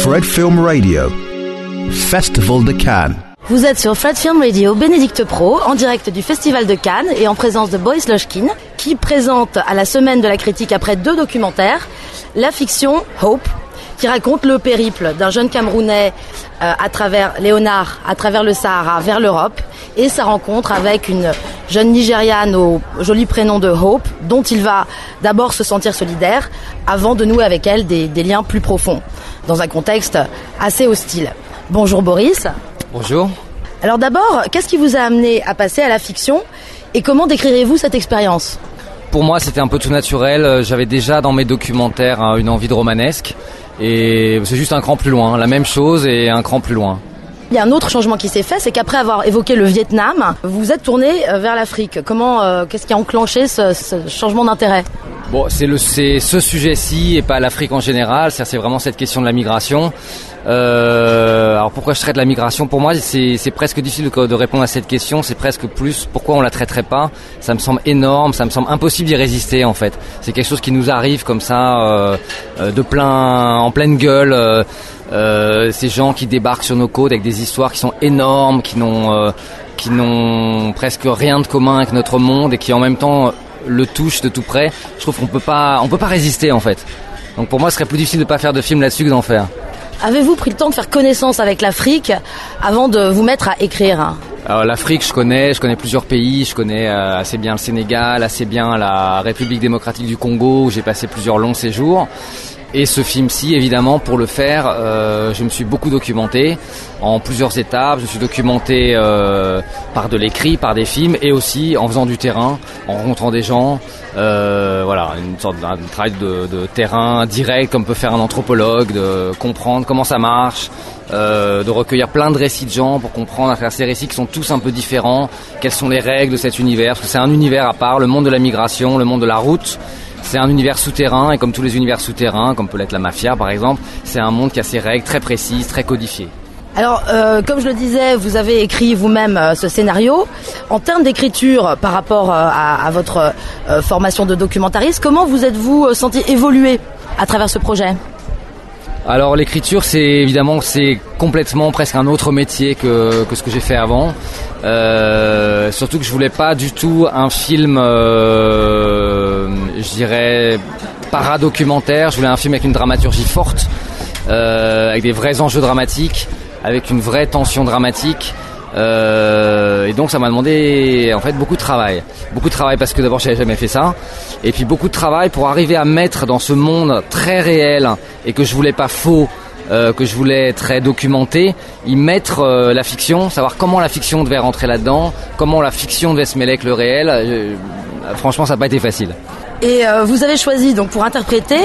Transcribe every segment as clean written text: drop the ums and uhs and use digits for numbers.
Fred Film Radio, Festival de Cannes. Vous êtes sur Fred Film Radio, Bénédicte Pro, en direct du Festival de Cannes et en présence de Boris Lochkin, qui présente à la Semaine de la Critique, après 2 documentaires, la fiction Hope, qui raconte le périple d'un jeune Camerounais à travers Léonard, à travers le Sahara, vers l'Europe, et sa rencontre avec une jeune Nigériane au joli prénom de Hope, dont il va d'abord se sentir solidaire, avant de nouer avec elle des liens plus profonds, dans un contexte assez hostile. Bonjour Boris. Bonjour. Alors d'abord, qu'est-ce qui vous a amené à passer à la fiction, et comment décrirez-vous cette expérience ? Pour moi, c'était un peu tout naturel. J'avais déjà dans mes documentaires une envie de romanesque. Et c'est juste un cran plus loin, la même chose et un cran plus loin. Il y a un autre changement qui s'est fait, c'est qu'après avoir évoqué le Vietnam, vous vous êtes tourné vers l'Afrique. Qu'est-ce qui a enclenché ce changement d'intérêt ? Bon, c'est ce sujet-ci et pas l'Afrique en général. C'est vraiment cette question de la migration. Alors pourquoi je traite la migration ? Pour moi, c'est presque difficile de répondre à cette question. C'est presque plus pourquoi on la traiterait pas. Ça me semble énorme, ça me semble impossible d'y résister en fait. C'est quelque chose qui nous arrive comme ça, en pleine gueule. Ces gens qui débarquent sur nos côtes avec des histoires qui sont énormes, qui n'ont presque rien de commun avec notre monde et qui en même temps le touchent de tout près. Je trouve qu'on peut pas résister en fait. Donc pour moi, ce serait plus difficile de pas faire de film là-dessus que d'en faire. Avez-vous pris le temps de faire connaissance avec l'Afrique avant de vous mettre à écrire ? Alors l'Afrique, je connais plusieurs pays, je connais assez bien le Sénégal, assez bien la République démocratique du Congo où j'ai passé plusieurs longs séjours. Et ce film-ci, évidemment, pour le faire, je me suis beaucoup documenté en plusieurs étapes. Je me suis documenté par de l'écrit, par des films, et aussi en faisant du terrain, en rencontrant des gens. Voilà, une sorte d'un travail de terrain direct, comme peut faire un anthropologue, de comprendre comment ça marche, de recueillir plein de récits de gens pour comprendre à travers ces récits qui sont tous un peu différents, quelles sont les règles de cet univers, parce que c'est un univers à part, le monde de la migration, le monde de la route. C'est un univers souterrain, et comme tous les univers souterrains, comme peut l'être la mafia par exemple, c'est un monde qui a ses règles très précises, très codifiées. Alors, comme je le disais, vous avez écrit vous-même ce scénario. En termes d'écriture, par rapport à votre formation de documentariste, comment vous êtes-vous senti évoluer à travers ce projet ? Alors l'écriture, c'est complètement presque un autre métier que ce que j'ai fait avant. Surtout que je voulais pas du tout un film, je dirais, paradocumentaire. Je voulais un film avec une dramaturgie forte, avec des vrais enjeux dramatiques, avec une vraie tension dramatique. Et donc ça m'a demandé en fait beaucoup de travail parce que d'abord j'avais jamais fait ça, et puis beaucoup de travail pour arriver à mettre dans ce monde très réel et que je voulais pas faux, que je voulais très documenté, y mettre la fiction, savoir comment la fiction devait rentrer là-dedans, comment la fiction devait se mêler avec le réel. Franchement, ça n'a pas été facile. Et vous avez choisi donc pour interpréter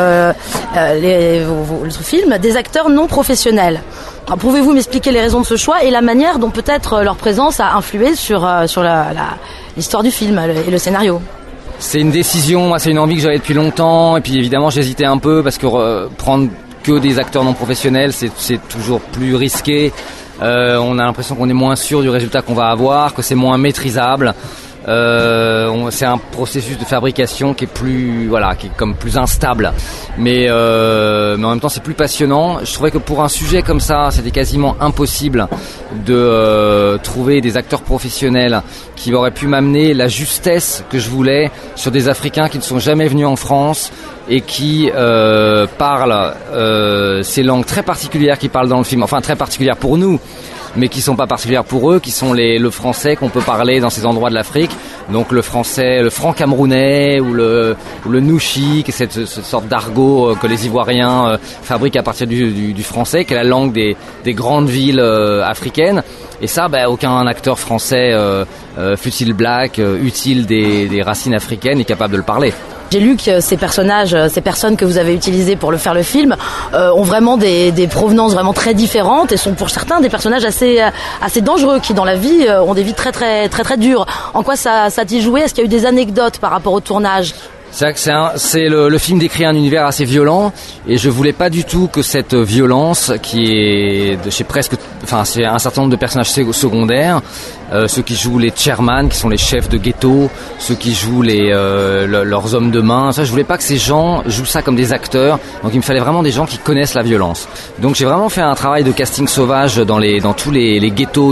votre film des acteurs non professionnels. Alors, pouvez-vous m'expliquer les raisons de ce choix et la manière dont peut-être leur présence a influé sur l'histoire du film et le scénario ? C'est une décision, moi c'est une envie que j'avais depuis longtemps, et puis évidemment j'hésitais un peu parce que prendre que des acteurs non professionnels c'est toujours plus risqué. On a l'impression qu'on est moins sûr du résultat qu'on va avoir, que c'est moins maîtrisable. C'est un processus de fabrication qui est plus instable, mais en même temps c'est plus passionnant. Je trouvais que pour un sujet comme ça, c'était quasiment impossible de trouver des acteurs professionnels qui auraient pu m'amener la justesse que je voulais sur des Africains qui ne sont jamais venus en France et qui parlent ces langues très particulières qu'ils parlent dans le film, enfin très particulières pour nous, mais qui sont pas particulières pour eux, qui sont le français qu'on peut parler dans ces endroits de l'Afrique. Donc le français, le franc camerounais ou le nouchi, qui est cette sorte d'argot que les Ivoiriens fabriquent à partir du français, qui est la langue des grandes villes africaines. Et ça, aucun acteur français, fut-il black, utile des racines africaines, est capable de le parler. J'ai lu que ces personnes que vous avez utilisées pour faire le film, ont vraiment des provenances vraiment très différentes et sont pour certains des personnages assez dangereux qui dans la vie ont des vies très très très très dures. En quoi ça a-t-il joué ? Est-ce qu'il y a eu des anecdotes par rapport au tournage ? C'est le film décrit un univers assez violent, et je voulais pas du tout que cette violence qui est chez un certain nombre de personnages secondaires ceux qui jouent les chairman, qui sont les chefs de ghetto, ceux qui jouent leurs hommes de main. Ça, je voulais pas que ces gens jouent ça comme des acteurs. Donc il me fallait vraiment des gens qui connaissent la violence. Donc j'ai vraiment fait un travail de casting sauvage dans tous les ghettos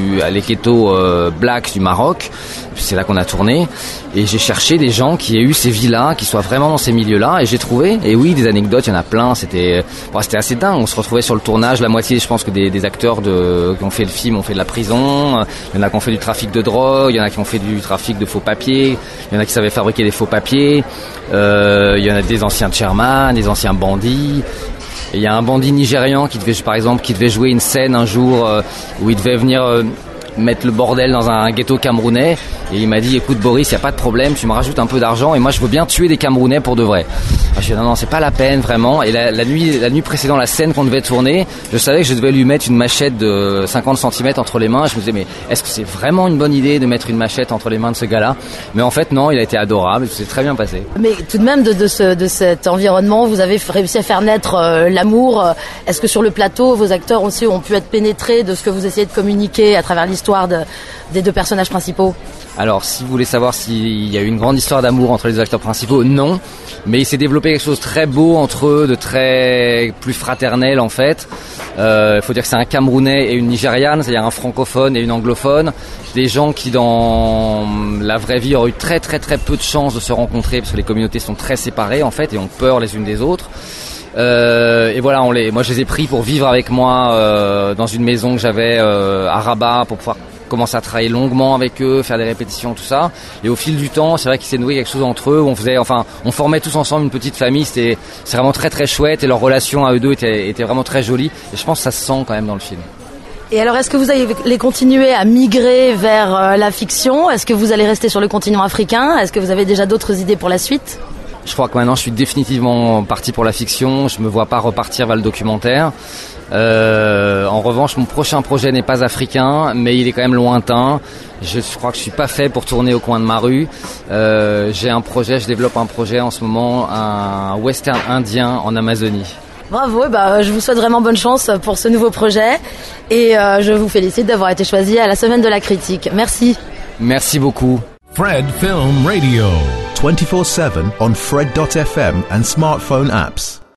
blacks du Maroc. C'est là qu'on a tourné. Et j'ai cherché des gens qui aient eu ces vies-là, qui soient vraiment dans ces milieux-là. Et j'ai trouvé. Et oui, des anecdotes, il y en a plein. C'était assez dingue. On se retrouvait sur le tournage. La moitié, je pense que des acteurs qui ont fait le film ont fait de la prison. Il y en a qui ont fait du trafic de drogue. Il y en a qui ont fait du trafic de faux papiers. Il y en a qui savaient fabriquer des faux papiers. Il y en a des anciens chairman, des anciens bandits. Et il y a un bandit nigérian qui devait jouer une scène un jour où il devait venir mettre le bordel dans un ghetto camerounais. Et il m'a dit, écoute Boris, il n'y a pas de problème, tu me rajoutes un peu d'argent et moi je veux bien tuer des Camerounais pour de vrai. Je lui ai dit non, c'est pas la peine vraiment. Et la nuit précédant la scène qu'on devait tourner, je savais que je devais lui mettre une machette de 50 cm entre les mains. Je me disais, mais est-ce que c'est vraiment une bonne idée de mettre une machette entre les mains de ce gars-là? Mais en fait non, il a été adorable, c'est très bien passé. Mais tout de même de cet environnement, vous avez réussi à faire naître l'amour. Est-ce que sur le plateau, vos acteurs aussi ont pu être pénétrés de ce que vous essayez de communiquer à travers l'histoire des deux personnages principaux? Alors, si vous voulez savoir s'il y a eu une grande histoire d'amour entre les acteurs principaux, non. Mais il s'est développé quelque chose de très beau entre eux, de très plus fraternel en fait. Faut dire que c'est un Camerounais et une Nigériane, c'est-à-dire un francophone et une anglophone. Des gens qui dans la vraie vie auraient eu très très très peu de chances de se rencontrer parce que les communautés sont très séparées en fait et ont peur les unes des autres. Et voilà, moi je les ai pris pour vivre avec moi dans une maison que j'avais à Rabat pour pouvoir commencer à travailler longuement avec eux, faire des répétitions, tout ça. Et au fil du temps, c'est vrai qu'il s'est noué quelque chose entre eux. On formait tous ensemble une petite famille. C'est vraiment très très chouette et leur relation à eux deux était vraiment très jolie. Et je pense que ça se sent quand même dans le film. Et alors, est-ce que vous allez continuer à migrer vers la fiction? Est-ce que vous allez rester sur le continent africain? Est-ce que vous avez déjà d'autres idées pour la suite? Je crois que maintenant je suis définitivement parti pour la fiction. Je me vois pas repartir vers le documentaire. En revanche, mon prochain projet n'est pas africain, mais il est quand même lointain. Je crois que je suis pas fait pour tourner au coin de ma rue. Je développe un projet en ce moment, un western indien en Amazonie. Bravo, je vous souhaite vraiment bonne chance pour ce nouveau projet et je vous félicite d'avoir été choisi à la Semaine de la Critique. Merci. Merci beaucoup. Fred Film Radio 24/7 on Fred.fm and smartphone apps.